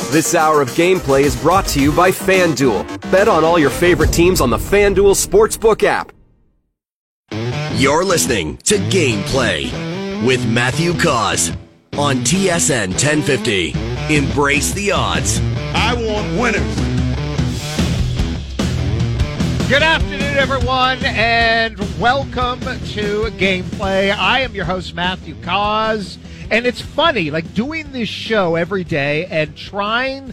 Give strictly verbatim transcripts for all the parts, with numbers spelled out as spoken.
This hour of gameplay is brought to you by FanDuel. Bet on all your favorite teams on the FanDuel Sportsbook app. You're listening to Gameplay with Matthew Cause on T S N ten fifty. Embrace the odds. I want winners. Good afternoon, everyone, and welcome to Gameplay. I am your host, Matthew Cause, and it's funny, like doing this show every day and trying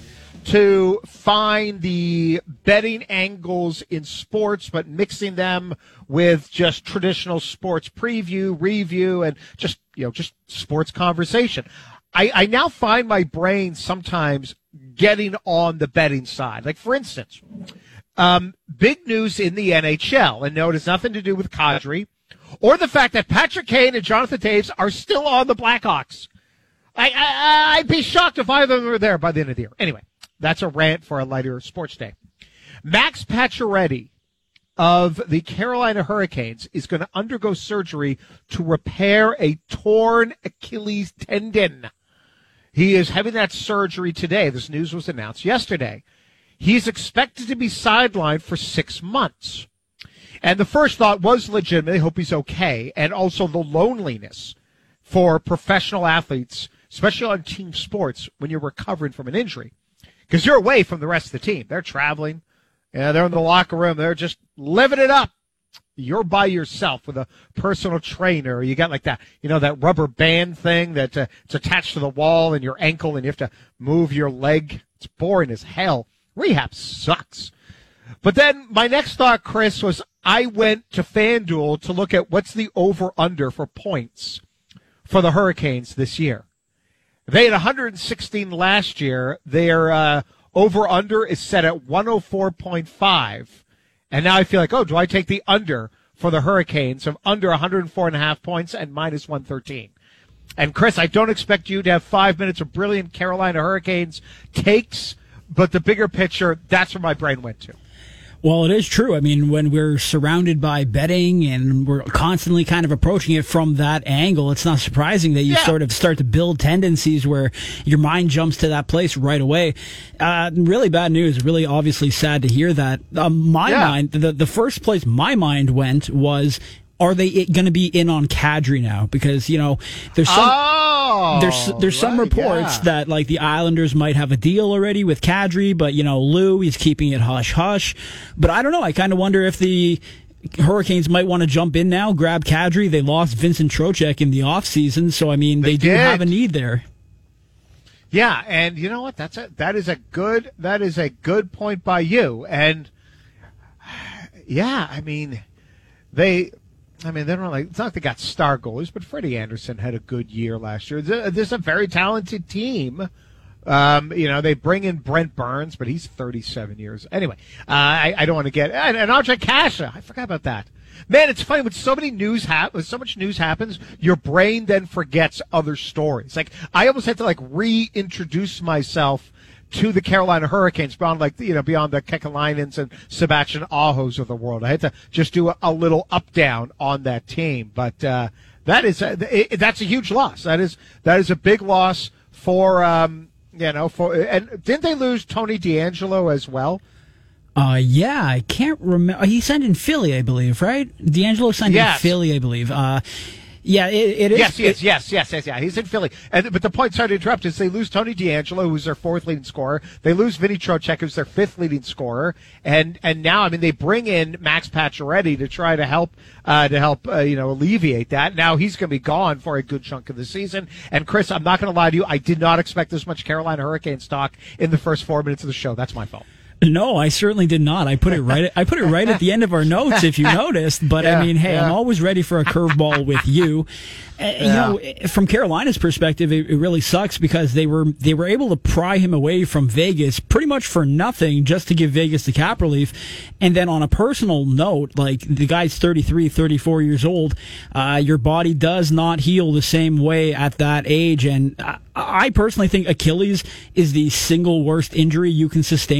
to find the betting angles in sports, but mixing them with just traditional sports preview, review, and just, you know, just sports conversation. I, I now find my brain sometimes getting on the betting side. Like, for instance, um, big news in the N H L, and no, it has nothing to do with Kadri or the fact that Patrick Kane and Jonathan Toews are still on the Blackhawks. I, I, I'd be shocked if either of them were there by the end of the year. Anyway, that's a rant for a lighter sports day. Max Pacioretty of the Carolina Hurricanes is going to undergo surgery to repair a torn Achilles tendon. He is having that surgery today. This news was announced yesterday. He's expected to be sidelined for six months. And the first thought was legitimate. I hope he's okay. And also the loneliness for professional athletes, especially on team sports, when you're recovering from an injury. Because you're away from the rest of the team. They're traveling. Yeah, they're in the locker room. They're just living it up. You're by yourself with a personal trainer. You got like that, you know, that rubber band thing that uh, it's attached to the wall and your ankle, and you have to move your leg. It's boring as hell. Rehab sucks. But then my next thought, Chris, was I went to FanDuel to look at what's the over-under for points for the Hurricanes this year. They had one hundred sixteen last year. Their uh, over-under is set at one oh four point five. And now I feel like, oh, do I take the under for the Hurricanes of under one oh four point five points and minus one thirteen? And, Chris, I don't expect you to have five minutes of brilliant Carolina Hurricanes takes, but the bigger picture, that's where my brain went to. Well, it is true. I mean, when we're surrounded by betting and we're constantly kind of approaching it from that angle, it's not surprising that you yeah. sort of start to build tendencies where your mind jumps to that place right away. Uh, really bad news. Really obviously sad to hear that. Uh, my yeah. mind, the, the first place my mind went was, are they going to be in on Kadri now? Because, you know, there's some oh, there's there's right, some reports yeah. that like the Islanders might have a deal already with Kadri, but you know, Lou is keeping it hush hush. But I don't know. I kind of wonder if the Hurricanes might want to jump in now, grab Kadri. They lost Vincent Trocheck in the offseason, so I mean, they, they do have a need there. Yeah, and you know what? That's a that is a good that is a good point by you. And yeah, I mean, they. I mean, they're not like, it's not like they got star goalies, but Freddie Anderson had a good year last year. This is a very talented team. Um, you know, they bring in Brent Burns, but he's thirty-seven years. Anyway, uh, I, I don't want to get, and, and Andre Kasha, I forgot about that. Man, it's funny when so many news hap- when so much news happens, your brain then forgets other stories. Like, I almost had to like reintroduce myself to the Carolina Hurricanes beyond, like, you know, beyond the Kekalainens and Sebastian Ahos of the world. I had to just do a, a little up down on that team, but uh, that is a, it, that's a huge loss. That is that is a big loss for um, you know for and didn't they lose Tony DeAngelo as well? Uh, yeah, I can't remember. He signed in Philly, I believe, right? DeAngelo signed yes. in Philly, I believe. Uh, Yeah, it, it is. Yes, yes, it, yes, yes, yes, yeah. He's in Philly. And, but the point, sorry to interrupt, is they lose Tony DeAngelo, who's their fourth leading scorer. They lose Vinny Trocheck, who's their fifth leading scorer. And and now, I mean, they bring in Max Pacioretty to try to help, uh, to help, uh, you know, alleviate that. Now he's going to be gone for a good chunk of the season. And, Chris, I'm not going to lie to you. I did not expect this much Carolina Hurricanes talk in the first four minutes of the show. That's my fault. No, I certainly did not. I put it right. I put it right at the end of our notes, if you noticed. But yeah, I mean, hey, yeah. I'm always ready for a curveball with you. Uh, yeah. You know, from Carolina's perspective, it, it really sucks because they were they were able to pry him away from Vegas pretty much for nothing, just to give Vegas the cap relief. And then on a personal note, like the guy's thirty-three, thirty-four years old. Uh, your body does not heal the same way at that age, and I, I personally think Achilles is the single worst injury you can sustain in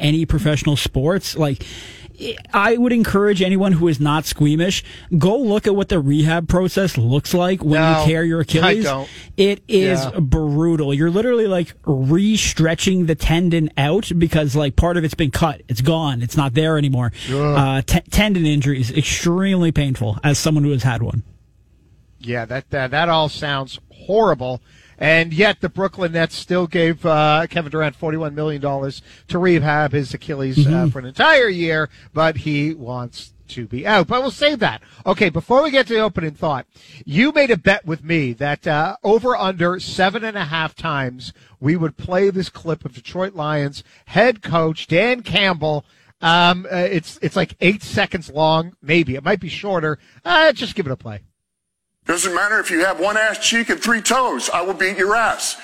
any professional sports. Like, I would encourage anyone who is not squeamish, go look at what the rehab process looks like when no, you tear your Achilles. I don't. It is yeah. brutal. You're literally like re-stretching the tendon out because like part of it's been cut. It's gone. It's not there anymore. Uh, t- tendon injuries, extremely painful as someone who has had one. Yeah, that that, that all sounds horrible. And yet the Brooklyn Nets still gave uh, Kevin Durant forty-one million dollars to rehab his Achilles mm-hmm. uh, for an entire year, but he wants to be out. But we'll save that. Okay, before we get to the opening thought, you made a bet with me that uh, over under seven and a half times we would play this clip of Detroit Lions head coach Dan Campbell. Um, uh, it's it's like eight seconds long, maybe. It might be shorter. Uh, just give it a play. Doesn't matter if you have one ass cheek and three toes. I will beat your ass.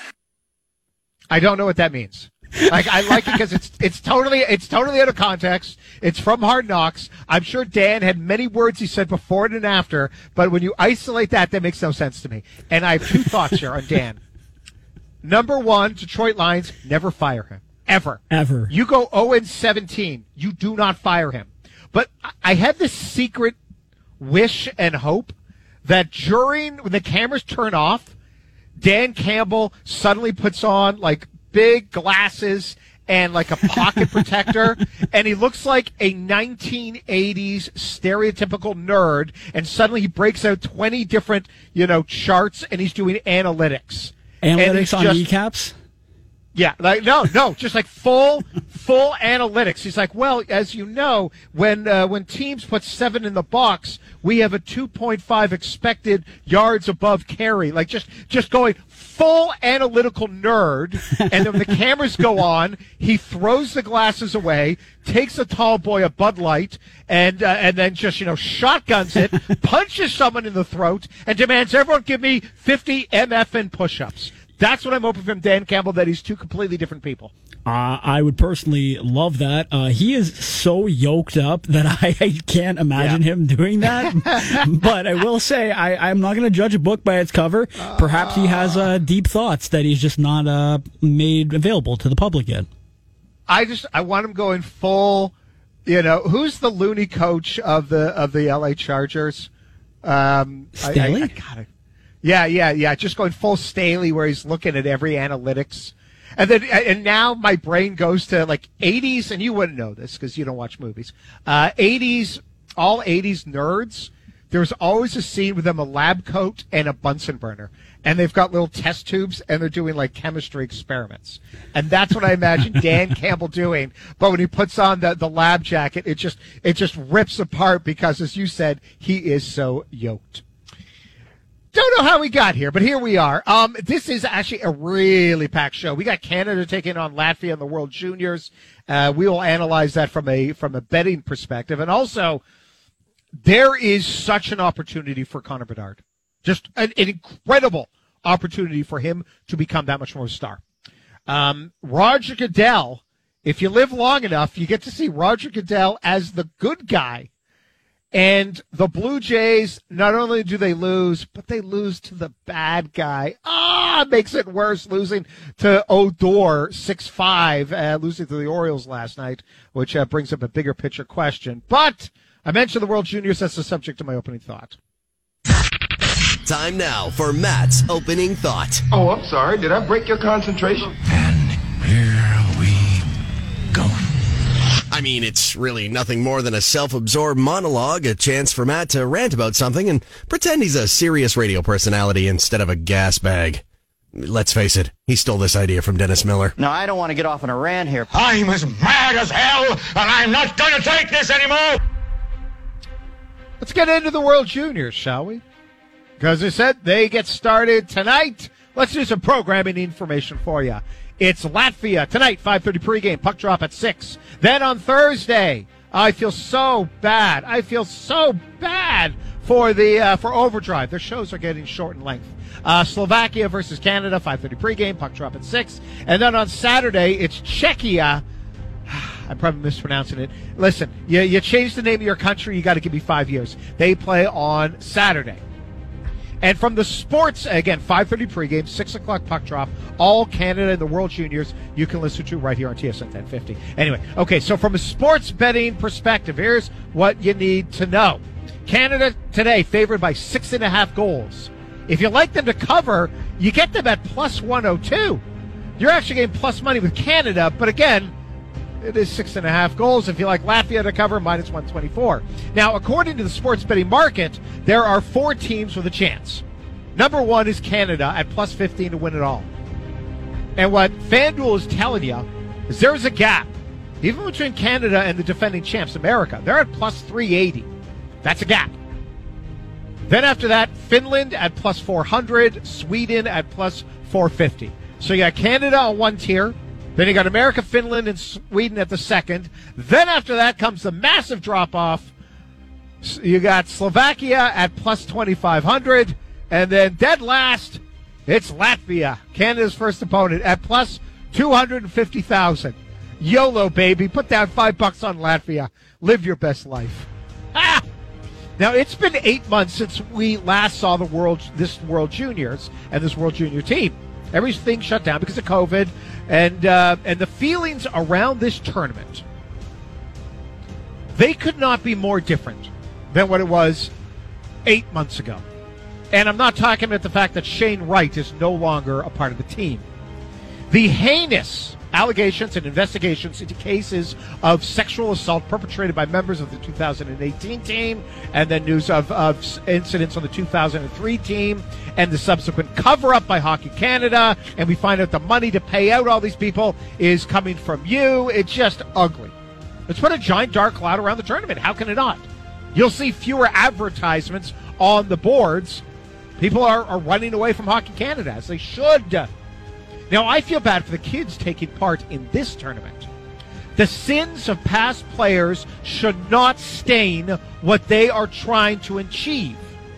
I don't know what that means. Like, I like it because it's it's totally it's totally out of context. It's from Hard Knocks. I'm sure Dan had many words he said before and after, but when you isolate that, that makes no sense to me. And I have two thoughts here on Dan. Number one, Detroit Lions, never fire him. Ever. Ever. You go oh and seventeen, you do not fire him. But I had this secret wish and hope that during, when the cameras turn off, Dan Campbell suddenly puts on, like, big glasses and, like, a pocket protector, and he looks like a nineteen eighties stereotypical nerd, and suddenly he breaks out twenty different, you know, charts, and he's doing analytics. Analytics on just, kneecaps? Yeah, like no, no, just like full, full analytics. He's like, well, as you know, when uh, when teams put seven in the box, we have a two point five expected yards above carry. Like just, just going full analytical nerd. And then when the cameras go on, he throws the glasses away, takes a tall boy a Bud Light, and uh, and then just you know shotguns it, punches someone in the throat, and demands everyone give me fifty M F N push-ups. That's what I'm hoping from Dan Campbell, that he's two completely different people. Uh, I would personally love that. Uh, he is so yoked up that I, I can't imagine yeah. him doing that. But I will say, I, I'm not going to judge a book by its cover. Perhaps he has uh, deep thoughts that he's just not uh, made available to the public yet. I just I want him going full. You know, who's the loony coach of the of the L A Chargers? Um, Staley? I, I, I gotta, yeah, yeah, yeah. Just going full Staley, where he's looking at every analytics. And then, and now my brain goes to like eighties, and you wouldn't know this because you don't watch movies. Uh, eighties, all eighties nerds. There's always a scene with them a lab coat and a Bunsen burner, and they've got little test tubes, and they're doing like chemistry experiments. And that's what I imagine Dan Campbell doing. But when he puts on the, the lab jacket, it just it just rips apart because, as you said, he is so yoked. Don't know how we got here, but here we are. Um, this is actually a really packed show. We got Canada taking on Latvia in the World Juniors. Uh, we will analyze that from a from a betting perspective, and also there is such an opportunity for Connor Bedard, just an, an incredible opportunity for him to become that much more of a star. Um, Roger Goodell, if you live long enough, you get to see Roger Goodell as the good guy. And the Blue Jays, not only do they lose, but they lose to the bad guy. Ah, makes it worse, losing to Odor six five, uh, losing to the Orioles last night, which uh, brings up a bigger picture question. But I mentioned the World Juniors. That's the subject of my opening thought. Time now for Matt's opening thought. Oh, I'm sorry. Did I break your concentration? And here we go. I mean, it's really nothing more than a self-absorbed monologue, a chance for Matt to rant about something and pretend he's a serious radio personality instead of a gas bag. Let's face it, he stole this idea from Dennis Miller. No, I don't want to get off on a rant here. I'm as mad as hell, and I'm not going to take this anymore! Let's get into the World Juniors, shall we? Because I said they get started tonight. Let's do some programming information for you. It's Latvia tonight, five thirty pregame, puck drop at six. Then on Thursday, I feel so bad. I feel so bad for the uh, for Overdrive. Their shows are getting short in length. Uh, Slovakia versus Canada, five thirty pregame, puck drop at six. And then on Saturday, it's Czechia. I'm probably mispronouncing it. Listen, you, you change the name of your country, you got to give me five years. They play on Saturday. And from the sports, again, five thirty pregame, six o'clock puck drop, all Canada and the World Juniors, you can listen to right here on T S N ten fifty. Anyway, okay, so from a sports betting perspective, here's what you need to know. Canada today favored by six and a half goals. If you like them to cover, you get them at plus one oh two. You're actually getting plus money with Canada, but again, it is six and a half goals. If you like Latvia to cover, minus one twenty-four. Now, according to the sports betting market, there are four teams with a chance. Number one is Canada at plus fifteen to win it all. And what FanDuel is telling you is there's a gap, even between Canada and the defending champs, America. They're at plus three eighty. That's a gap. Then after that, Finland at plus four hundred, Sweden at plus four fifty. So you got Canada on one tier. Then you got America, Finland, and Sweden at the second. Then after that comes the massive drop-off. You got Slovakia at plus twenty-five hundred. And then dead last, it's Latvia, Canada's first opponent, at plus two hundred fifty thousand. YOLO, baby. Put down five bucks on Latvia. Live your best life. Ah! Now, it's been eight months since we last saw the world, this World Juniors and this World Junior team. Everything shut down because of COVID, and uh, and the feelings around this tournament, they could not be more different than what it was eight months ago. And I'm not talking about the fact that Shane Wright is no longer a part of the team. The heinous allegations and investigations into cases of sexual assault perpetrated by members of the two thousand eighteen team, and then news of, of incidents on the two thousand three team, and the subsequent cover-up by Hockey Canada, and we find out the money to pay out all these people is coming from you. It's just ugly. It's put a giant dark cloud around the tournament. How can it not? You'll see fewer advertisements on the boards. People are, are running away from Hockey Canada, as they should. Now, I feel bad for the kids taking part in this tournament. The sins of past players should not stain what they are trying to achieve.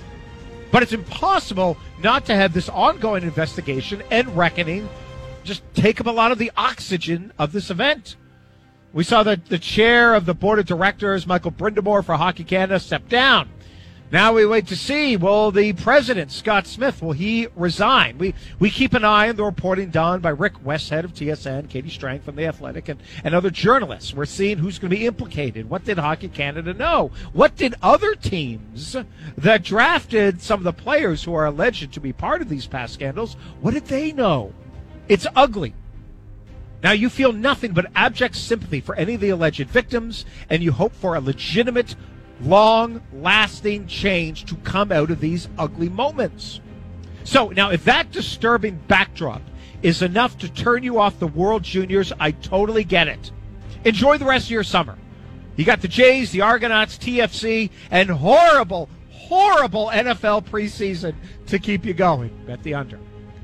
But it's impossible not to have this ongoing investigation and reckoning just take up a lot of the oxygen of this event. We saw that the chair of the board of directors, Michael Brindamore for Hockey Canada, step down. Now we wait to see, will the president, Scott Smith, will he resign? We we keep an eye on the reporting done by Rick Westhead of T S N, Katie Strang from The Athletic, and, and other journalists. We're seeing who's going to be implicated. What did Hockey Canada know? What did other teams that drafted some of the players who are alleged to be part of these past scandals, what did they know? It's ugly. Now, you feel nothing but abject sympathy for any of the alleged victims, and you hope for a legitimate, long-lasting change to come out of these ugly moments. So, now, if that disturbing backdrop is enough to turn you off the World Juniors, I totally get it. Enjoy the rest of your summer. You got the Jays, the Argonauts, T F C, and horrible, horrible N F L preseason to keep you going. Bet the under.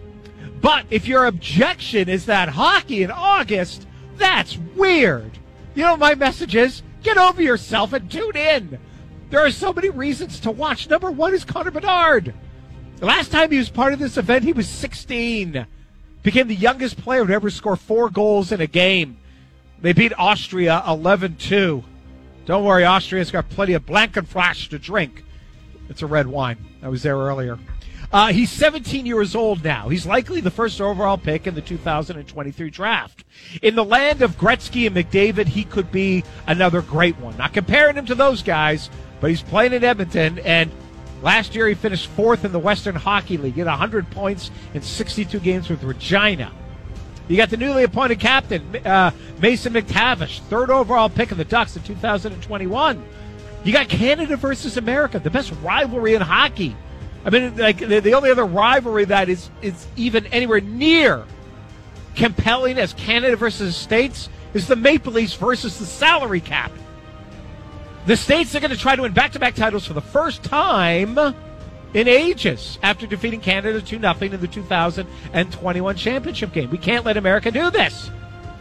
But if your objection is that hockey in August, that's weird. You know what my message is? Get over yourself and tune in. There are so many reasons to watch. Number one is Connor Bedard. The last time he was part of this event, he was sixteen. Became the youngest player to ever score four goals in a game. They beat Austria eleven two. Don't worry, Austria's got plenty of Blankenflash to drink. It's a red wine. I was there earlier. Uh, he's seventeen years old now. He's likely the first overall pick in the two thousand twenty-three draft. In the land of Gretzky and McDavid, he could be another great one. Not comparing him to those guys, but he's playing in Edmonton, and last year he finished fourth in the Western Hockey League. He had one hundred points in sixty-two games with Regina. You got the newly appointed captain, uh, Mason McTavish, third overall pick of the Ducks in two thousand twenty-one. You got Canada versus America, the best rivalry in hockey. I mean, like the, the only other rivalry that is, is even anywhere near compelling as Canada versus the States is the Maple Leafs versus the salary cap. The States are going to try to win back-to-back titles for the first time in ages after defeating Canada two nothing in the two thousand twenty-one championship game. We can't let America do this.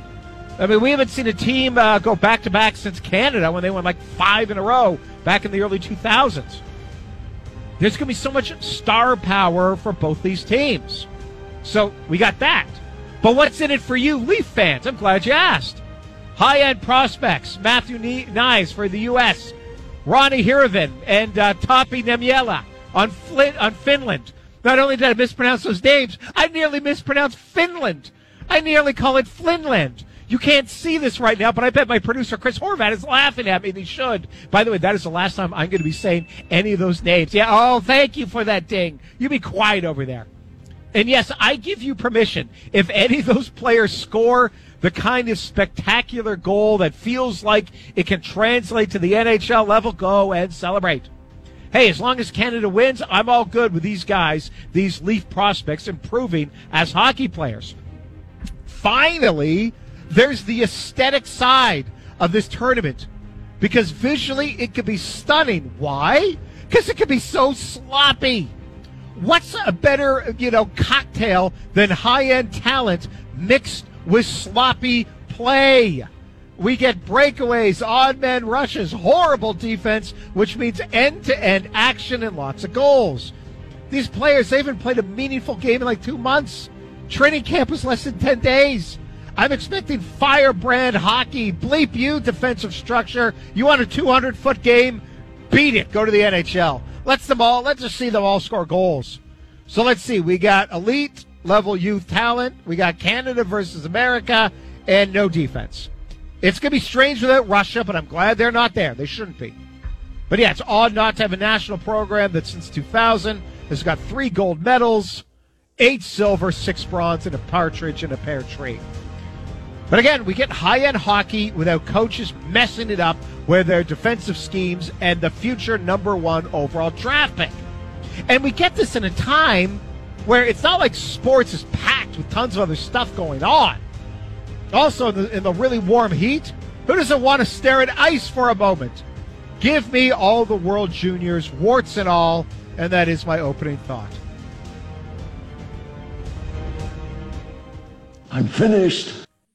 I mean, we haven't seen a team uh, go back-to-back since Canada when they won like five in a row back in the early two thousands. There's going to be so much star power for both these teams. So we got that. But what's in it for you, Leaf fans? I'm glad you asked. High-end prospects, Matthew Knies for the U S, Ronnie Hirvin, and uh, Tapi Nemiela on Flint, on Finland. Not only did I mispronounce those names, I nearly mispronounced Finland. I nearly call it Flinland. You can't see this right now, but I bet my producer, Chris Horvat, is laughing at me, and he should. By the way, that is the last time I'm going to be saying any of those names. Yeah, oh, thank you for that ding. You be quiet over there. And yes, I give you permission. If any of those players score the kind of spectacular goal that feels like it can translate to the N H L level, go and celebrate. Hey, as long as Canada wins, I'm all good with these guys, these Leaf prospects, improving as hockey players. Finally, there's the aesthetic side of this tournament, because visually it could be stunning. Why? Because it could be so sloppy. What's a better, you know, cocktail than high-end talent mixed with sloppy play? We get breakaways, odd man rushes, horrible defense, which means end-to-end action and lots of goals. These players, they haven't played a meaningful game in like two months. Training camp was less than ten days. I'm expecting firebrand hockey. Bleep you, defensive structure. You want a two hundred foot game? Beat it. Go to the N H L. Let's them all. Let's just see them all score goals. So let's see. We got elite level youth talent. We got Canada versus America, and no defense. It's going to be strange without Russia, but I'm glad they're not there. They shouldn't be. But yeah, it's odd not to have a national program that since two thousand has got three gold medals, eight silver, six bronze, and a partridge and a pear tree. But again, we get high-end hockey without coaches messing it up with their defensive schemes and the future number one overall draft pick. And we get this in a time where it's not like sports is packed with tons of other stuff going on. Also, in the, in the really warm heat, who doesn't want to stare at ice for a moment? Give me all the World Juniors, warts and all, and that is my opening thought. I'm finished.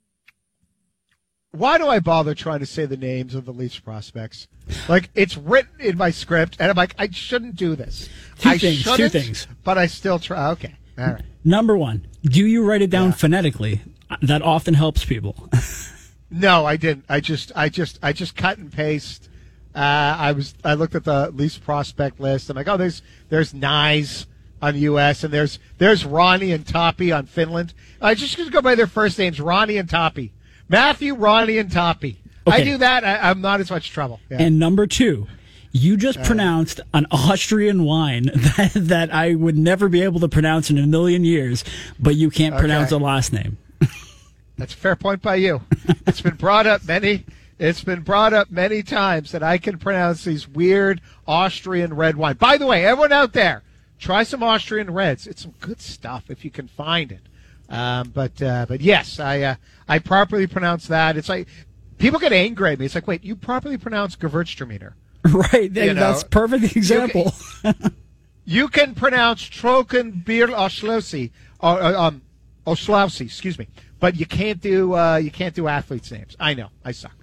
Why do I bother trying to say the names of the Leafs prospects? Like, it's written in my script, and I'm like, I shouldn't do this. Two I things, shouldn't, two things. But I still try. Okay, all right. Number one, do you write it down Yeah. phonetically? That often helps people. No, I didn't. I just, I just, I just cut and paste. Uh, I was, I looked at the Leafs prospect list. I'm like, oh, there's, there's Nyes on U S and there's, there's Ronnie and Toppy on Finland. I just gonna go by their first names, Ronnie and Toppy. Matthew, Ronnie, and Toppy. Okay. I do that. I, I'm not as much trouble. Yeah. And number two, you just uh, pronounced an Austrian wine that, that I would never be able to pronounce in a million years, but you can't okay. pronounce a last name. That's a fair point by you. It's been brought up many. It's been brought up many times that I can pronounce these weird Austrian red wine. By the way, everyone out there, try some Austrian reds. It's some good stuff if you can find it. Um, but uh, but yes, I uh, I properly pronounce that. It's like people get angry at me. It's like, wait, you properly pronounce Gewürztraminer. Right, you that's know, perfect example. You can, you can pronounce Trocken Bier Oslowski, or um, Oslowski, excuse me, but you can't do uh, you can't do athletes' names. I know, I suck.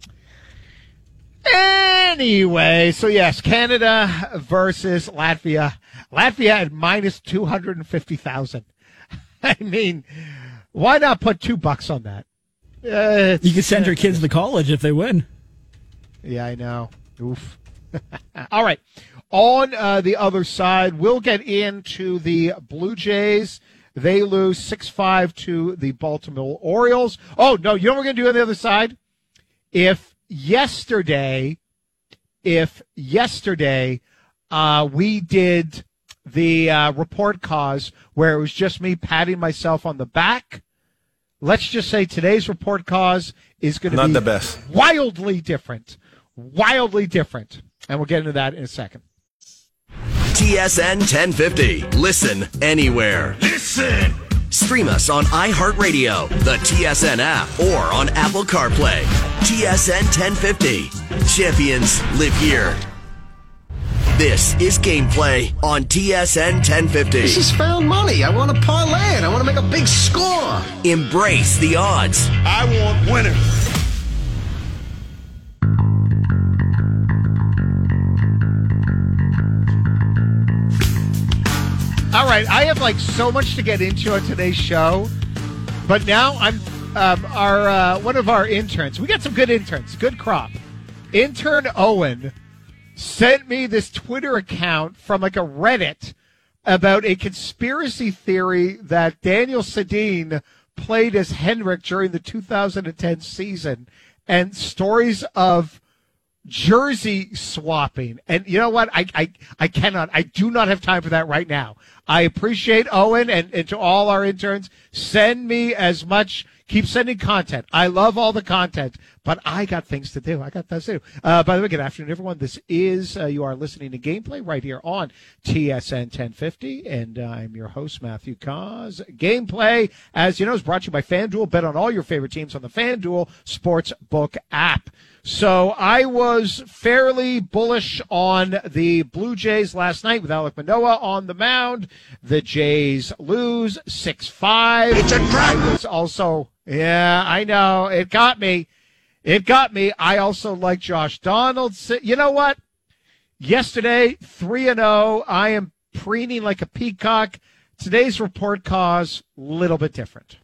Anyway, so yes, Canada versus Latvia. Latvia at minus two hundred and fifty thousand. I mean, why not put two bucks on that? Uh, you could send your kids to college if they win. Yeah, I know. Oof. All right. On uh, the other side, we'll get into the Blue Jays. They lose six five to the Baltimore Orioles. Oh, no, you know what we're going to do on the other side? If yesterday, if yesterday uh, we did the uh, report cause where it was just me patting myself on the back, let's just say today's report cause is going to be not the best. Wildly different. Wildly different. And we'll get into that in a second. T S N ten fifty. Listen anywhere. Listen. Stream us on iHeartRadio, the T S N app, or on Apple CarPlay. T S N ten fifty. Champions live here. This is Gameplay on T S N ten fifty. This is found money. I want to parlay it. I want to make a big score. Embrace the odds. I want winners. All right, I have like so much to get into on today's show, but now I'm um, our uh, one of our interns. We got some good interns, good crop. Intern Owen sent me this Twitter account from like a Reddit about a conspiracy theory that Daniel Sedin played as Henrik during the two thousand ten season, and stories of jersey swapping. And you know what? I, I, I cannot, I do not have time for that right now. I appreciate Owen and, and to all our interns. Send me as much, keep sending content. I love all the content, but I got things to do. I got things to do. Uh, by the way, good afternoon, everyone. This is, uh, you are listening to Gameplay right here on T S N ten fifty, and uh, I'm your host, Matthew Cause. Gameplay, as you know, is brought to you by FanDuel. Bet on all your favorite teams on the FanDuel Sportsbook app. So I was fairly bullish on the Blue Jays last night with Alek Manoah on the mound. The Jays lose six five. It's a trap. I was also, yeah, I know. It got me. It got me. I also like Josh Donaldson. You know what? Yesterday, three and oh. I am preening like a peacock. Today's report cause, a little bit different.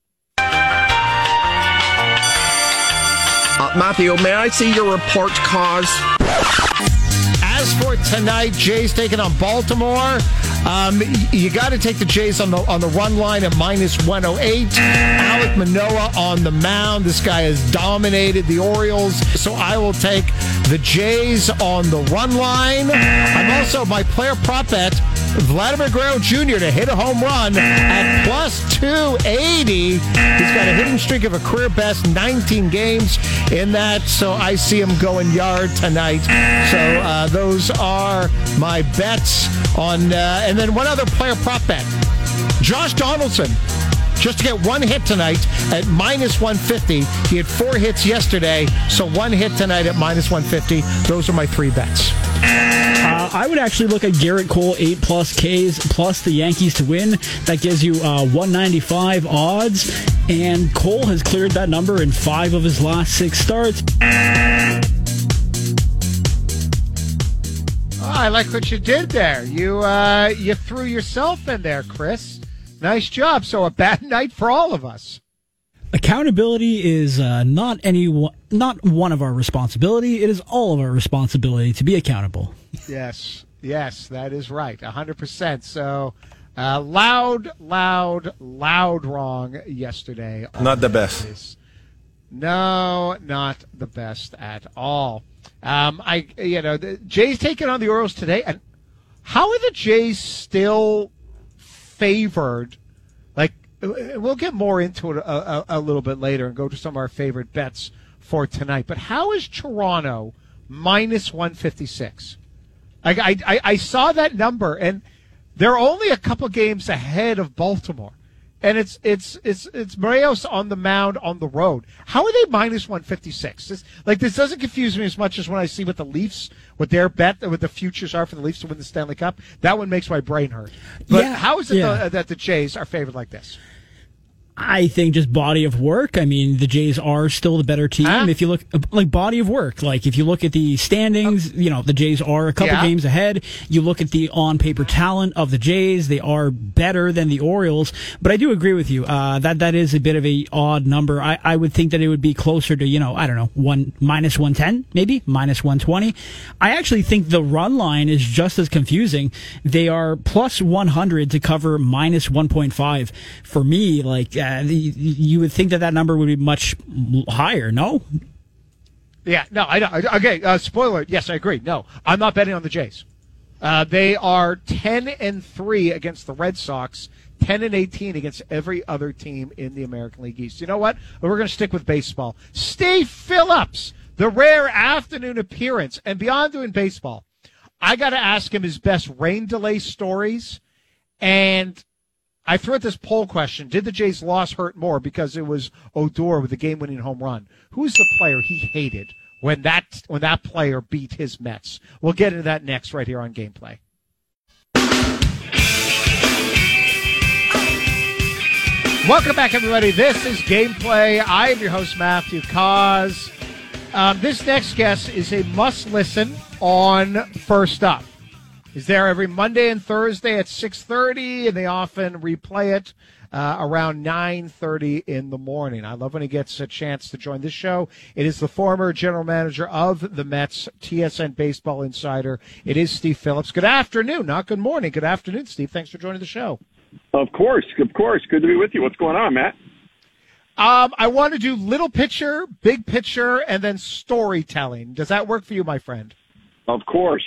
Uh, Matthew, may I see your report cause? As for tonight, Jays taking on Baltimore. Um, you got to take the Jays on the on the run line at minus one oh eight. Alek Manoah on the mound. This guy has dominated the Orioles, so I will take the Jays on the run line. I'm also my player prop bet, Vladimir Guerrero Junior to hit a home run at plus two eighty. He's got a hitting streak of a career best nineteen games in that, so I see him going yard tonight. So uh, those are my bets on, uh, and then one other player prop bet. Josh Donaldson, just to get one hit tonight at minus one fifty. He had four hits yesterday, so one hit tonight at minus one fifty. Those are my three bets. Uh, I would actually look at Garrett Cole, eight plus Ks, plus the Yankees to win. That gives you uh, one ninety-five odds, and Cole has cleared that number in five of his last six starts. Oh, I like what you did there. You uh, you threw yourself in there, Chris. Nice job. So a bad night for all of us. Accountability is uh, not any one, not one of our responsibility. It is all of our responsibility to be accountable. Yes, yes, that is right, one hundred percent. So uh, loud, loud, loud wrong yesterday. Not the best. No, not the best at all. Um, I, you know, the Jays taking on the Orioles today, and how are the Jays still favored? Like, we'll get more into it a, a, a little bit later and go to some of our favorite bets for tonight. But how is Toronto minus one fifty-six? I, I, I saw that number, and they're only a couple games ahead of Baltimore. And it's it's it's it's Moreos on the mound on the road. How are they minus one fifty-six? This, like, this doesn't confuse me as much as when I see what the Leafs, what their bet, what the futures are for the Leafs to win the Stanley Cup. That one makes my brain hurt. But yeah, how is it yeah. the, that the Jays are favored like this? I think just body of work. I mean, the Jays are still the better team. Huh? If you look, like, body of work, like, if you look at the standings, you know, the Jays are a couple yeah. games ahead. You look at the on-paper talent of the Jays, they are better than the Orioles. But I do agree with you, uh, that that is a bit of a odd number. I, I would think that it would be closer to, you know, I don't know, one, minus one ten, maybe, minus one twenty. I actually think the run line is just as confusing. They are plus one hundred to cover minus one point five. For me, like, uh, the, you would think that that number would be much higher, no? Yeah, no, I don't. Okay, uh, spoiler. Yes, I agree. No, I'm not betting on the Jays. Uh, they are ten and three against the Red Sox, ten and eighteen against every other team in the American League East. You know what? We're going to stick with baseball. Steve Phillips, the rare afternoon appearance, and beyond doing baseball, I got to ask him his best rain delay stories. And I threw out this poll question: did the Jays' loss hurt more because it was Odor with the game-winning home run? Who's the player he hated when that when that player beat his Mets? We'll get into that next right here on Gameplay. Welcome back, everybody. This is Gameplay. I am your host, Matthew Cause. Um, this next guest is a must-listen on First Up. He's there every Monday and Thursday at six thirty, and they often replay it uh, around nine thirty in the morning. I love when he gets a chance to join this show. It is the former general manager of the Mets, T S N Baseball Insider. It is Steve Phillips. Good afternoon, not good morning. Good afternoon, Steve. Thanks for joining the show. Of course, of course. Good to be with you. What's going on, Matt? Um, I want to do little picture, big picture, and then storytelling. Does that work for you, my friend? Of course.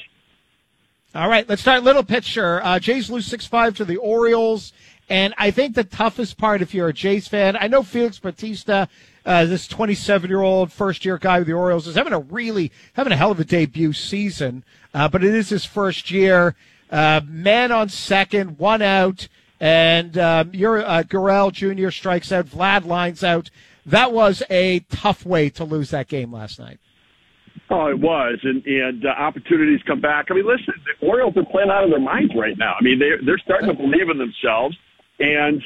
All right, let's start little picture. Uh, Jays lose six five to the Orioles, and I think the toughest part, if you're a Jays fan, I know Felix Bautista, uh, this twenty-seven-year-old first-year guy with the Orioles, is having a really, having a hell of a debut season, uh, but it is his first year. Uh, man on second, one out. And um, your uh, Gurriel Junior strikes out. Vlad lines out. That was a tough way to lose that game last night. Oh, it was, and and uh, opportunities come back. I mean, listen, the Orioles are playing out of their minds right now. I mean, they they're starting to believe in themselves, and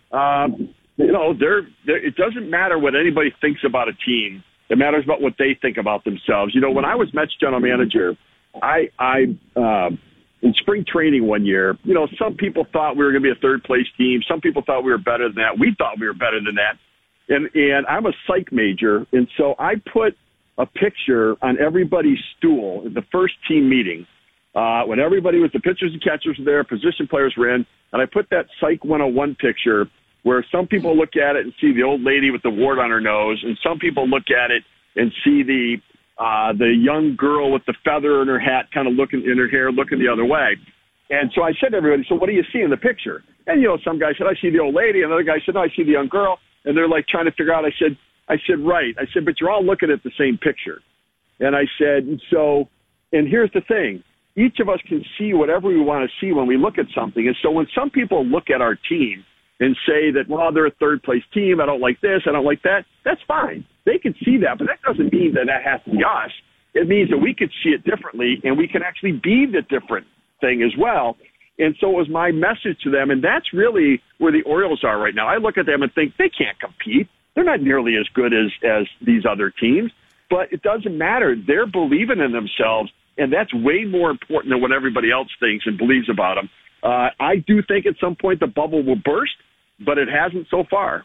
um, you know, they're, they're it doesn't matter what anybody thinks about a team. It matters about what they think about themselves. You know, when I was Mets general manager, I I. Uh, In spring training one year, you know, some people thought we were going to be a third-place team. Some people thought we were better than that. We thought we were better than that. And and I'm a psych major, and so I put a picture on everybody's stool at the first team meeting uh, when everybody was, the pitchers and catchers were there, position players were in, and I put that Psych one oh one picture where some people look at it and see the old lady with the wart on her nose, and some people look at it and see the Uh, the young girl with the feather in her hat kind of looking in her hair, looking the other way. And so I said to everybody, so what do you see in the picture? And, you know, some guy said, I see the old lady. Another guy said, no, I see the young girl. And they're like trying to figure out. I said, I said, right. I said, but you're all looking at the same picture. And I said, so, and here's the thing. Each of us can see whatever we want to see when we look at something. And so when some people look at our team and say that, well, they're a third-place team, I don't like this, I don't like that, that's fine. They can see that, but that doesn't mean that that has to be us. It means that we could see it differently, and we can actually be the different thing as well. And so it was my message to them, and that's really where the Orioles are right now. I look at them and think they can't compete. They're not nearly as good as, as these other teams, but it doesn't matter. They're believing in themselves, and that's way more important than what everybody else thinks and believes about them. Uh, I do think at some point the bubble will burst, but it hasn't so far.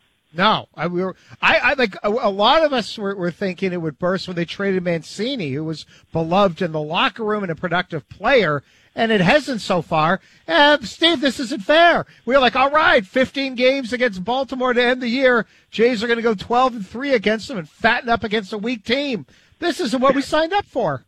No, I we were. I, I like a, a lot of us were, were thinking it would burst when they traded Mancini, who was beloved in the locker room and a productive player, and it hasn't so far. Uh, Steve, this isn't fair. We were like, all right, fifteen games against Baltimore to end the year. Jays are going to go twelve and three against them and fatten up against a weak team. This isn't what we signed up for.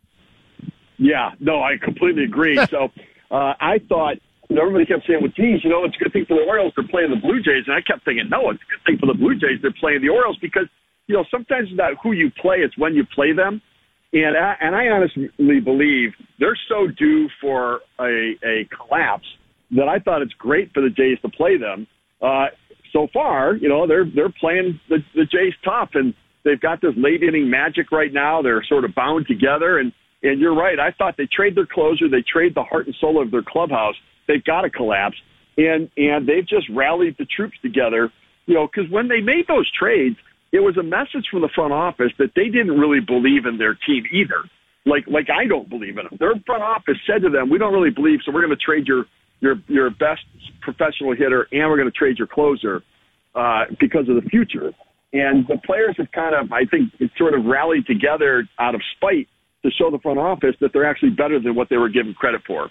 Yeah, no, I completely agree. So uh, I thought. Everybody kept saying, well, geez, you know, it's a good thing for the Orioles they're playing the Blue Jays. And I kept thinking, no, it's a good thing for the Blue Jays they're playing the Orioles because, you know, sometimes it's not who you play, it's when you play them. And I, and I honestly believe they're so due for a, a collapse that I thought it's great for the Jays to play them. Uh, so far, you know, they're they're playing the, the Jays tough, and they've got this late-inning magic right now. They're sort of bound together. And, and you're right. I thought they trade their closer. They trade the heart and soul of their clubhouse. They've got to collapse, and and they've just rallied the troops together, you know, because when they made those trades, it was a message from the front office that they didn't really believe in their team either. Like like I don't believe in them. Their front office said to them, we don't really believe, so we're going to trade your your your best professional hitter, and we're going to trade your closer uh, because of the future. And the players have kind of, I think, sort of rallied together out of spite to show the front office that they're actually better than what they were given credit for.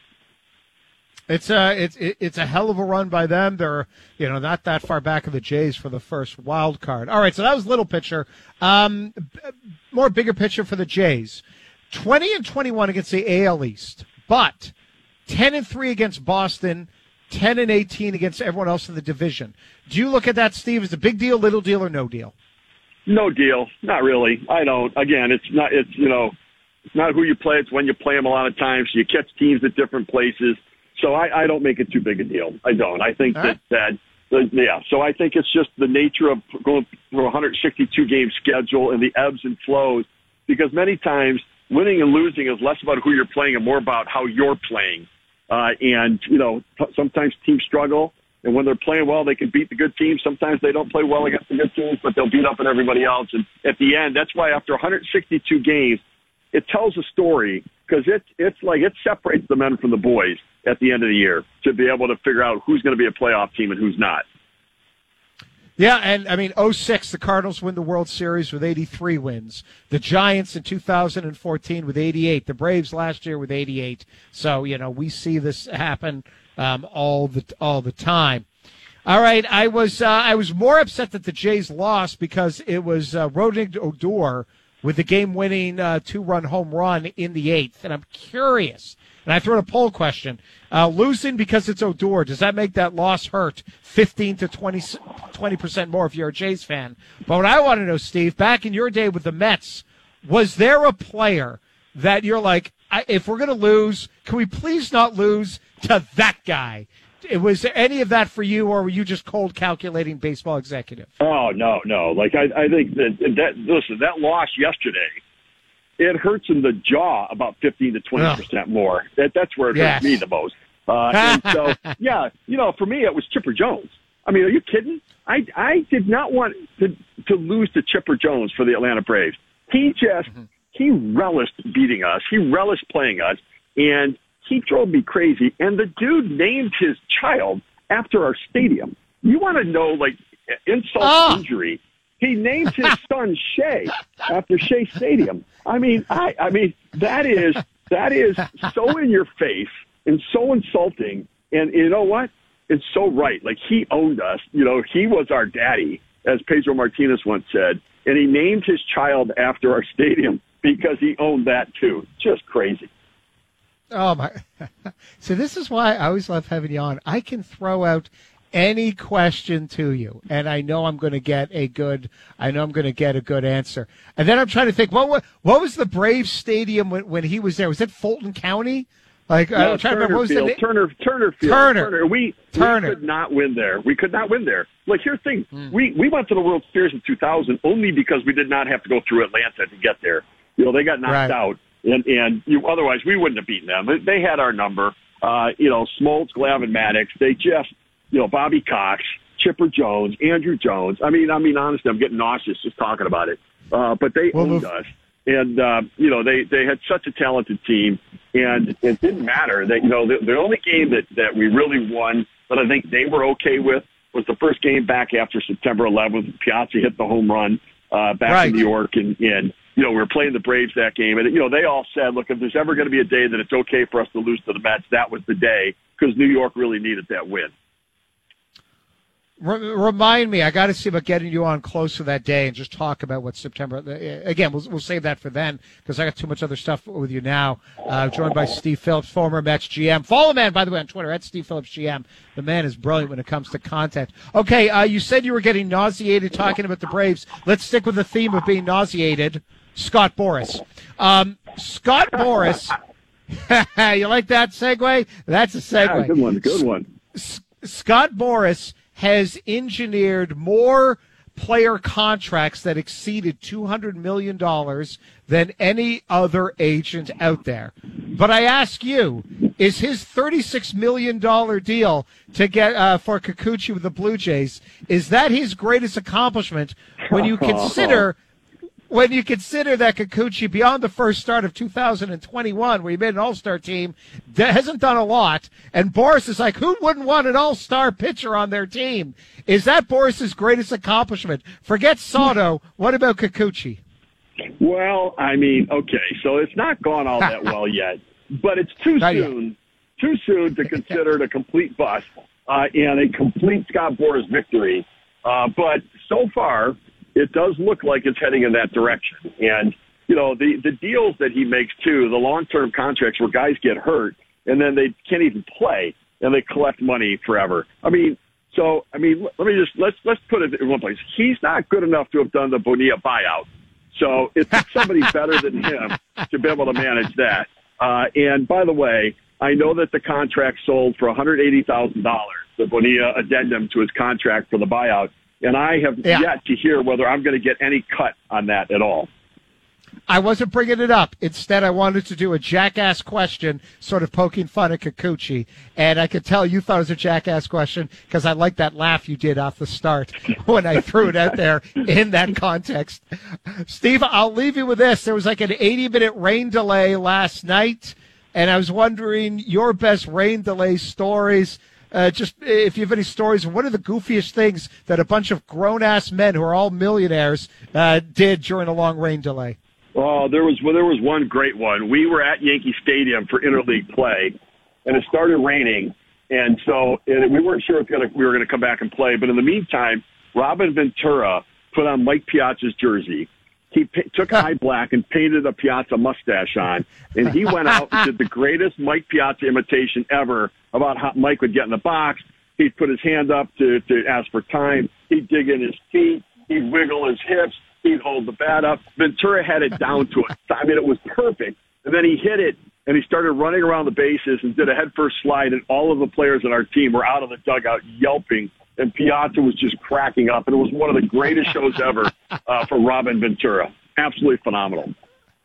It's a it's it's a hell of a run by them. They're you know not that far back of the Jays for the first wild card. All right, so that was little picture. Um, more bigger picture for the Jays. Twenty and twenty-one against the A L East, but ten and three against Boston, ten and eighteen against everyone else in the division. Do you look at that, Steve, as a big deal, little deal, or no deal? No deal, not really. I don't. Again, it's not. It's you know, it's not who you play. It's when you play them. A lot of times, you catch teams at different places. So I, I don't make it too big a deal. I don't. I think that, that, that, yeah. So I think it's just the nature of going through a one hundred sixty-two game schedule and the ebbs and flows, because many times winning and losing is less about who you're playing and more about how you're playing. Uh, and, you know, sometimes teams struggle, and when they're playing well, they can beat the good teams. Sometimes they don't play well against the good teams, but they'll beat up on everybody else. And at the end, that's why after one hundred sixty-two games, it tells a story, because it's, it's like it separates the men from the boys at the end of the year to be able to figure out who's going to be a playoff team and who's not. Yeah, and I mean, oh six, the Cardinals win the World Series with eighty-three wins. The Giants in two thousand fourteen with eighty-eight. The Braves last year with eighty-eight. So, you know, we see this happen um, all the all the time. All right, I was uh, I was more upset that the Jays lost because it was uh, Rougned Odor with the game-winning uh, two-run home run in the eighth, and I'm curious. And I threw out a poll question. Uh, losing because it's Odor, does that make that loss hurt fifteen to twenty percent more if you're a Jays fan? But what I want to know, Steve, back in your day with the Mets, was there a player that you're like, I, if we're going to lose, can we please not lose to that guy? Was there any of that for you, or were you just cold calculating baseball executive? Oh, no, no. Like, I, I think that, that, listen, that loss yesterday, it hurts in the jaw about fifteen to twenty percent more. That, that's where it yes. hurts me the most. Uh, and so, yeah, you know, for me, it was Chipper Jones. I mean, are you kidding? I, I did not want to, to lose to Chipper Jones for the Atlanta Braves. He just, mm-hmm. he relished beating us. He relished playing us. And he drove me crazy. And the dude named his child after our stadium. You want to know, like, insult oh. injury. He named his son Shea after Shea Stadium. I mean, I, I mean, that is, that is so in your face and so insulting. And you know what? It's so right. Like, he owned us. You know, he was our daddy, as Pedro Martinez once said. And he named his child after our stadium because he owned that too. Just crazy. Oh, my. So this is why I always love having you on. I can throw out any question to you, and I know I'm going to get a good. I know I'm going to get a good answer. And then I'm trying to think, what what, what was the Braves stadium when, when he was there? Was it Fulton County? Like no, I'm trying Turner to remember. What was Field, the name? Turner Turner Field. Turner. Turner. We, Turner. we could not win there. We could not win there. Like, here's the thing: mm. we we went to the World Series in two thousand only because we did not have to go through Atlanta to get there. You know, they got knocked right. out. And, and you, otherwise, we wouldn't have beaten them. They had our number. Uh, you know, Smoltz, Glavin, Maddox. They just, you know, Bobby Cox, Chipper Jones, Andrew Jones. I mean, I mean, honestly, I'm getting nauseous just talking about it. Uh, but they we'll owned move. us. And, uh, you know, they, they had such a talented team. And it didn't matter. That, you know, the, the only game that, that we really won that I think they were okay with was the first game back after September eleventh. Piazza hit the home run uh, back right. in New York. And, and you know, we were playing the Braves that game. And, you know, they all said, look, if there's ever going to be a day that it's okay for us to lose to the Mets, that was the day because New York really needed that win. Remind me, I got to see about getting you on closer that day and just talk about what September. Again, we'll, we'll save that for then because I got too much other stuff with you now. Uh, joined by Steve Phillips, former Mets G M. Follow the man, by the way, on Twitter, at Steve Phillips G M. The man is brilliant when it comes to content. Okay, uh, you said you were getting nauseated talking about the Braves. Let's stick with the theme of being nauseated. Scott Boras. Um, Scott Boras. You like that segue? That's a segue. Yeah, good one, good one. S- Scott Boras has engineered more player contracts that exceeded two hundred million dollars than any other agent out there. But I ask you, is his thirty-six million dollars deal to get uh, for Kikuchi with the Blue Jays, is that his greatest accomplishment when you consider when you consider that Kikuchi, beyond the first start of two thousand twenty-one, where he made an all-star team, hasn't done a lot, and Boras is like, who wouldn't want an all-star pitcher on their team? Is that Boras's greatest accomplishment? Forget Soto. What about Kikuchi? Well, I mean, okay, so it's not gone all that well yet, but it's too Not soon, yet. too soon to consider it a complete bust uh, and a complete Scott Boras victory. Uh, but so far, it does look like it's heading in that direction. And, you know, the, the deals that he makes, too, the long-term contracts where guys get hurt and then they can't even play and they collect money forever. I mean, so, I mean, let me just, let's, let's put it in one place. He's not good enough to have done the Bonilla buyout. So it took somebody better than him to be able to manage that. Uh, and by the way, I know that the contract sold for one hundred eighty thousand dollars, the Bonilla addendum to his contract for the buyout. And I have yeah. yet to hear whether I'm going to get any cut on that at all. I wasn't bringing it up. Instead, I wanted to do a jackass question, sort of poking fun at Kikuchi. And I could tell you thought it was a jackass question because I like that laugh you did off the start when I threw it out there in that context. Steve, I'll leave you with this. There was like an eighty-minute rain delay last night, and I was wondering your best rain delay stories. uh, just if you have any stories, what are the goofiest things that a bunch of grown-ass men who are all millionaires uh, did during a long rain delay? Oh, there was well, there was one great one. We were at Yankee Stadium for interleague play, and it started raining, and so and we weren't sure if we were going to come back and play. But in the meantime, Robin Ventura put on Mike Piazza's jersey. He p- took eye black and painted a Piazza mustache on, and he went out and did the greatest Mike Piazza imitation ever about how Mike would get in the box. He'd put his hand up to, to ask for time. He'd dig in his feet. He'd wiggle his hips. He'd hold the bat up. Ventura had it down to it. I mean, it was perfect. And then he hit it, and he started running around the bases and did a headfirst slide, and all of the players on our team were out of the dugout yelping. And Piazza was just cracking up, and it was one of the greatest shows ever uh, for Robin Ventura. Absolutely phenomenal.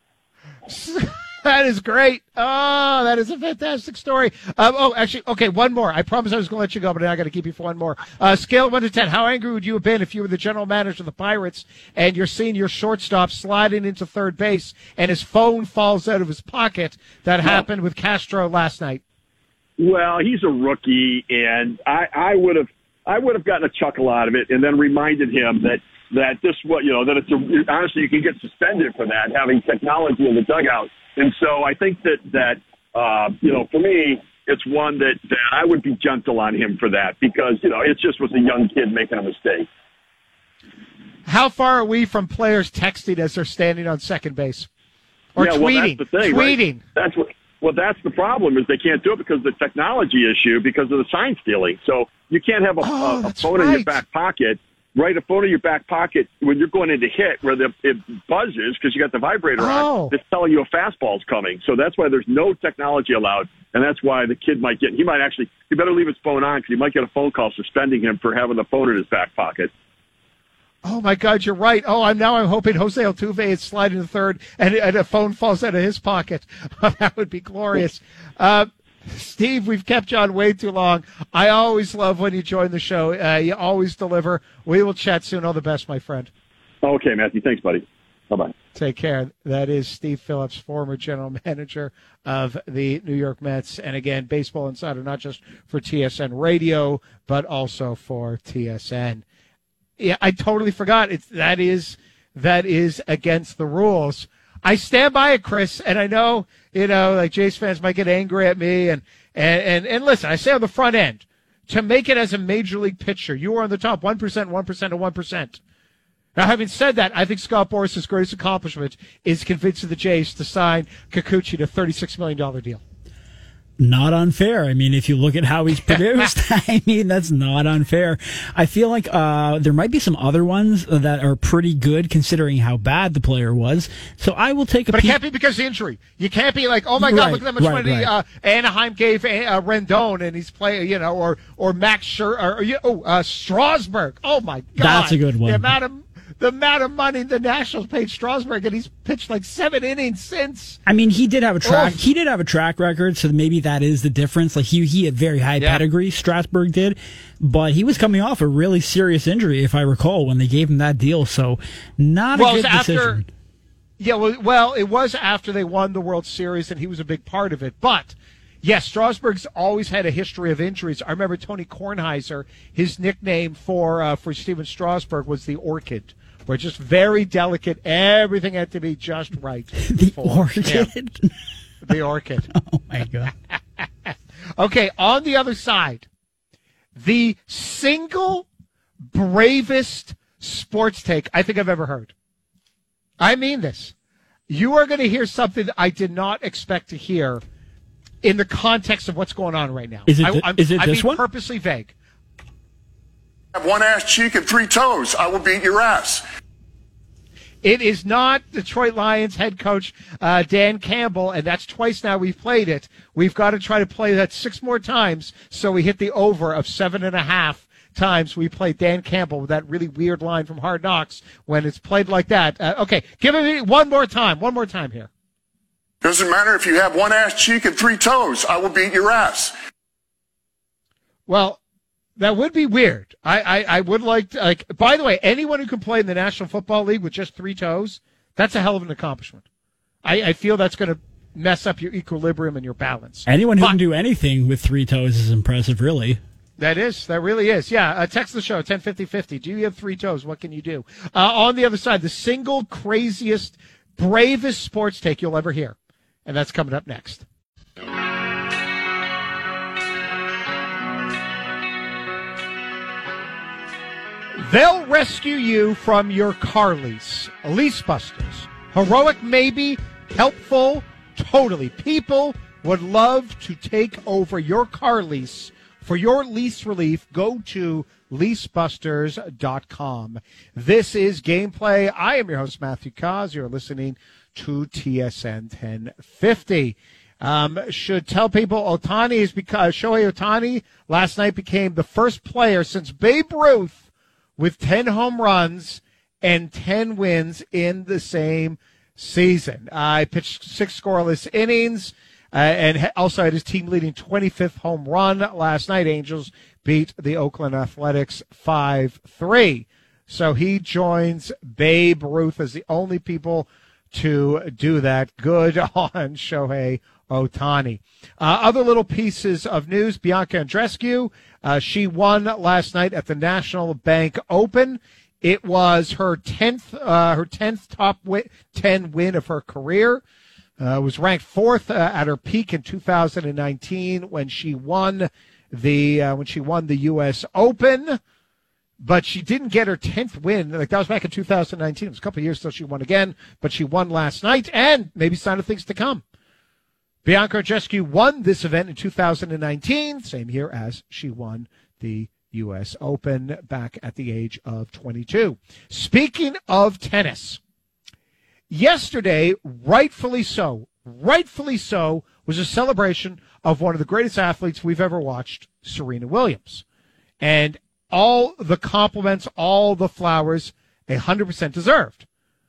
That is great. Oh, that is a fantastic story. Um, oh, actually, okay, one more. I promised I was going to let you go, but now I got to keep you for one more. Uh, scale of one to ten. How angry would you have been if you were the general manager of the Pirates and you're seeing your shortstop sliding into third base and his phone falls out of his pocket? That happened with Castro last night. Well, he's a rookie, and I, I would have. I would have gotten a chuckle out of it, and then reminded him that that this what you know that it's a, honestly you can get suspended for that, having technology in the dugout. And so I think that that uh, you know for me it's one that, that I would be gentle on him for that, because you know it just was a young kid making a mistake. How far are we from players texting as they're standing on second base or yeah, tweeting? Well, that's the thing, tweeting. Right? That's what. Well, that's the problem, is they can't do it because of the technology issue, because of the sign stealing. So you can't have a, oh, a, a phone right. in your back pocket, right? A phone in your back pocket when you're going into hit, where the, it buzzes because you got the vibrator oh. on. It's telling you a fastball's coming. So that's why there's no technology allowed, and that's why the kid might get. He might actually. He better leave his phone on, because he might get a phone call suspending him for having the phone in his back pocket. Oh my God, you're right. Oh, I'm now I'm hoping Jose Altuve is sliding to third and, and a phone falls out of his pocket. That would be glorious. Uh, Steve, we've kept you on way too long. I always love when you join the show. Uh, you always deliver. We will chat soon. All the best, my friend. Okay, Matthew. Thanks, buddy. Bye-bye. Take care. That is Steve Phillips, former general manager of the New York Mets. And again, Baseball Insider, not just for T S N Radio, but also for T S N. Yeah, I totally forgot. It's that is that is against the rules. I stand by it, Chris, and I know you know like Jays fans might get angry at me. And and and, and listen, I say on the front end, to make it as a major league pitcher, you are on the top one percent, one percent, and one percent. Now, having said that, I think Scott Boras' greatest accomplishment is convincing the Jays to sign Kikuchi to a thirty-six million dollars deal. Not unfair. I mean, if you look at how he's produced, I mean, that's not unfair. I feel like uh there might be some other ones that are pretty good considering how bad the player was. So I will take a But peek. it can't be because of injury. You can't be like, oh my God, Right, look at how much right, money right. uh, Anaheim gave uh, Rendon, and he's playing, you know, or or Max Scher, or, or oh uh, Strasburg. Oh my God, That's a good one. The amount of the amount of money the Nationals paid Strasburg, and he's pitched like seven innings since. I mean, he did have a track. Oof. He did have a track record, so maybe that is the difference. Like he, he had very high Yeah. pedigree. Strasburg did, but he was coming off a really serious injury, if I recall, when they gave him that deal. So, not Well, a it good was after- decision. Yeah, well, well, it was after they won the World Series, and he was a big part of it. But yes, Strasburg's always had a history of injuries. I remember Tony Kornheiser. His nickname for uh, for Steven Strasburg was the Orchid. We're just very delicate. Everything had to be just right. The orchid. him. The orchid. Oh my God. Okay, on the other side, the single bravest sports take I think I've ever heard. I mean this. You are going to hear something that I did not expect to hear in the context of what's going on right now. Is it I, th- I'm, is it I'm this being one? purposely vague. Have one ass cheek and three toes. I will beat your ass. It is not Detroit Lions head coach uh, Dan Campbell, and that's twice now we've played it. We've got to try to play that six more times so we hit the over of seven and a half times we played Dan Campbell with that really weird line from Hard Knocks when it's played like that. Uh, okay, give it one more time. One more time here. Doesn't matter if you have one ass cheek and three toes. I will beat your ass. Well, that would be weird. I, I, I would like to, like, by the way, anyone who can play in the National Football League with just three toes, that's a hell of an accomplishment. I, I feel that's going to mess up your equilibrium and your balance. Anyone who But- can do anything with three toes is impressive, really. That is. That really is. Yeah. Uh, text the show, ten fifty fifty. Do you have three toes? What can you do? Uh, on the other side, the single craziest, bravest sports take you'll ever hear. And that's coming up next. They'll rescue you from your car lease. Lease Busters. Heroic, maybe. Helpful, totally. People would love to take over your car lease. For your lease relief, go to lease busters dot com. This is Gameplay. I am your host, Matthew Cos. You're listening to T S N ten fifty. Um, should tell people Ohtani is because Shohei Ohtani last night became the first player since Babe Ruth with ten home runs and ten wins in the same season. I uh, pitched six scoreless innings. Uh, and also had his team leading twenty-fifth home run last night. Angels beat the Oakland Athletics five three. So he joins Babe Ruth as the only people to do that. Good on Shohei Ohtani. Uh, other little pieces of news. Bianca Andreescu, uh, she won last night at the National Bank Open. It was her tenth, uh, her tenth top wi- ten win of her career. Uh, was ranked fourth uh, at her peak in two thousand nineteen when she won the uh, when she won the U S Open, but she didn't get her tenth win. Like that was back in two thousand nineteen. It was a couple of years till she won again, but she won last night, and maybe sign of things to come. Bianca Andreescu won this event in two thousand nineteen, same year as she won the U S Open back at the age of twenty-two. Speaking of tennis. Yesterday, rightfully so, rightfully so, was a celebration of one of the greatest athletes we've ever watched, Serena Williams. And all the compliments, all the flowers, one hundred percent deserved.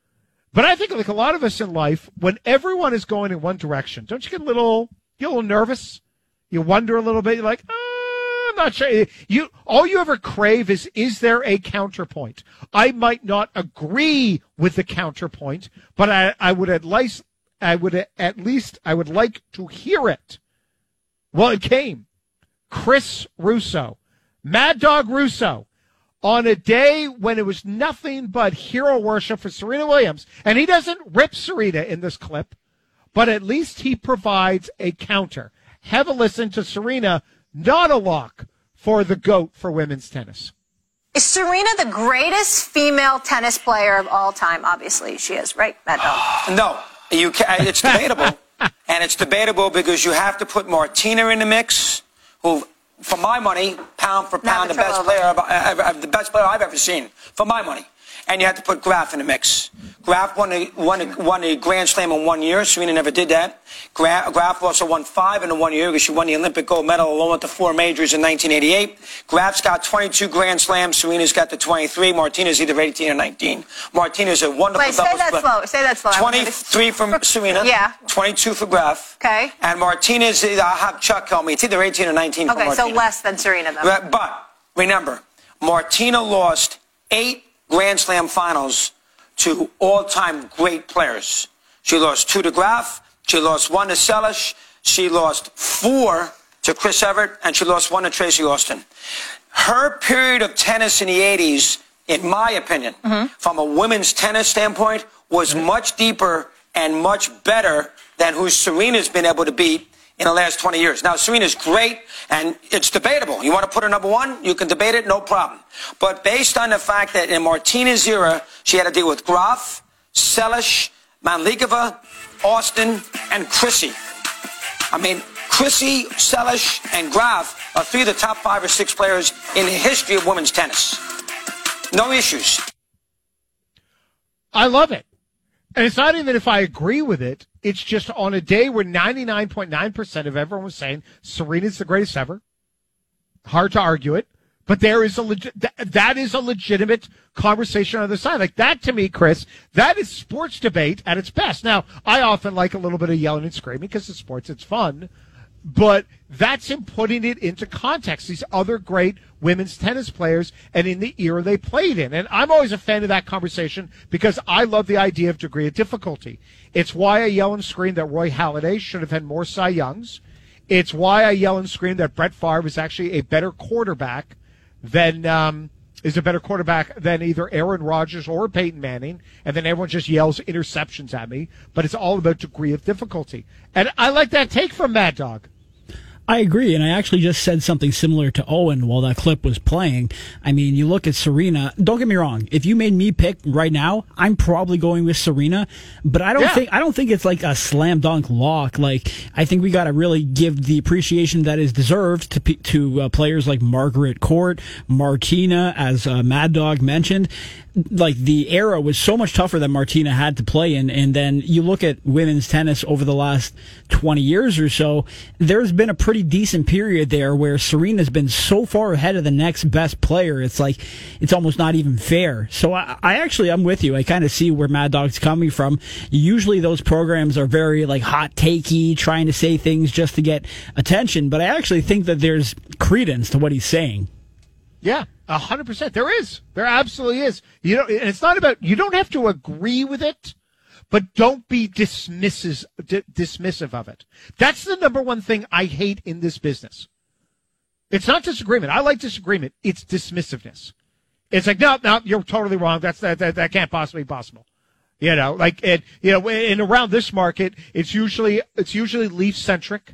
But I think like a lot of us in life, when everyone is going in one direction, don't you get a little, get a little nervous? You wonder a little bit, you're like, oh, I'm not sure. You, all you ever crave is, is there a counterpoint? I might not agree with the counterpoint, but I, I would at least, I would at least, I would like to hear it. Well, it came. Chris Russo, Mad Dog Russo, on a day when it was nothing but hero worship for Serena Williams. And he doesn't rip Serena in this clip, but at least he provides a counter. Have a listen to Serena, not a lock for the GOAT for women's tennis. Is Serena the greatest female tennis player of all time? Obviously, she is, right, Mad Dog? No, you can, it's debatable. And it's debatable because you have to put Martina in the mix, who, for my money, pound for pound, the best player, I've, I've, the best player I've ever seen, for my money. And you have to put Graf in the mix. Graf won a, won, a, won a Grand Slam in one year. Serena never did that. Graf, Graf also won five in the one year because she won the Olympic gold medal along with the four majors in nineteen eighty-eight. Graf's got twenty-two Grand Slams. Serena's got the twenty-three. Martina's either eighteen or nineteen. Martina's a wonderful Wait, say that split. slow. Say that slow. twenty-three from Serena. Yeah. twenty-two for Graf. Okay. And Martina's, I'll have Chuck tell me, it's either eighteen or nineteen okay, for Martina. so less than Serena, though. But remember, Martina lost eight Grand Slam finals to all-time great players. She lost two to Graf, she lost one to Selish, she lost four to Chris Evert, and she lost one to Tracy Austin. Her period of tennis in the eighties, in my opinion, mm-hmm. from a women's tennis standpoint, was mm-hmm. much deeper and much better than who Serena's been able to beat in the last twenty years. Now, Serena's great, and it's debatable. You want to put her number one? You can debate it, no problem. But based on the fact that in Martina's era, she had to deal with Graf, Selish, Mandlikova, Austin, and Chrissy. I mean, Chrissy, Selish, and Graf are three of the top five or six players in the history of women's tennis. No issues. I love it. And it's not even if I agree with it. It's just on a day where ninety-nine point nine percent of everyone was saying Serena's the greatest ever. Hard to argue it. But there is a legit, that, that is a legitimate conversation on the other side. Like that to me, Chris, that is sports debate at its best. Now, I often like a little bit of yelling and screaming because it's sports, it's fun. But that's him putting it into context. These other great women's tennis players and in the era they played in. And I'm always a fan of that conversation because I love the idea of degree of difficulty. It's why I yell and scream that Roy Halladay should have had more Cy Youngs. It's why I yell and scream that Brett Favre is actually a better quarterback than um, is a better quarterback than either Aaron Rodgers or Peyton Manning. And then everyone just yells interceptions at me. But it's all about degree of difficulty. And I like that take from Mad Dog. I agree, and I actually just said something similar to Owen while that clip was playing. I mean, you look at Serena. Don't get me wrong. If you made me pick right now, I'm probably going with Serena. But I don't yeah. think I don't think it's like a slam dunk lock. Like I think we got to really give the appreciation that is deserved to to uh, players like Margaret Court, Martina, as uh, Mad Dog mentioned. Like the era was so much tougher that Martina had to play in, and then you look at women's tennis over the last twenty years or so. There's been a pretty decent period there where Serena's been so far ahead of the next best player. It's like it's almost not even fair. So I, I actually I'm with you. I kind of see where Mad Dog's coming from. Usually those programs are very like hot takey, trying to say things just to get attention. But I actually think that there's credence to what he's saying. Yeah, a hundred percent. There is. There absolutely is. You know, and it's not about, you don't have to agree with it, but don't be dismisses, d- dismissive of it. That's the number one thing I hate in this business. It's not disagreement. I like disagreement. It's dismissiveness. It's like, no, no, you're totally wrong. That's that, that, that can't possibly be possible. You know, like, it, you know, and around this market, it's usually, it's usually Leaf centric.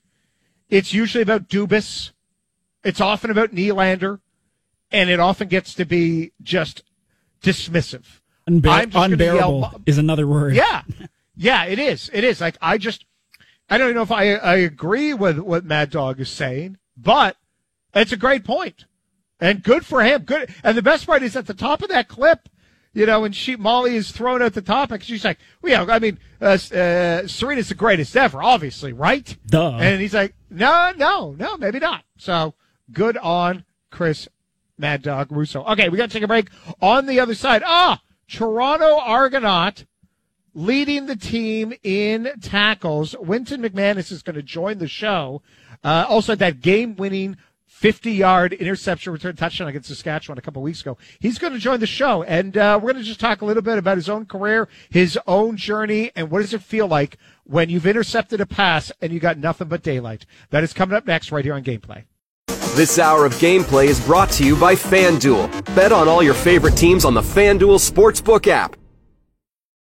It's usually about Dubas. It's often about Nylander. And it often gets to be just dismissive. Unbear- unbearable yell, is another word. Yeah. Yeah, it is. It is. Like, I just, I don't even know if I, I agree with what Mad Dog is saying, but it's a great point. And good for him. Good. And the best part is at the top of that clip, you know, when she, Molly is thrown at the topic, she's like, well, yeah, I mean, uh, uh, Serena's the greatest ever, obviously, right? Duh. And he's like, no, no, no, maybe not. So good on Chris Mad Dog Russo. Okay, we got to take a break. On the other side, ah, Toronto Argonaut leading the team in tackles. Wynton McManus is going to join the show. Uh, also, that game-winning fifty-yard interception return touchdown against Saskatchewan a couple weeks ago. He's going to join the show, and uh, we're going to just talk a little bit about his own career, his own journey, and what does it feel like when you've intercepted a pass and you got nothing but daylight. That is coming up next right here on Gameplay. This hour of Gameplay is brought to you by FanDuel. Bet on all your favorite teams on the FanDuel Sportsbook app.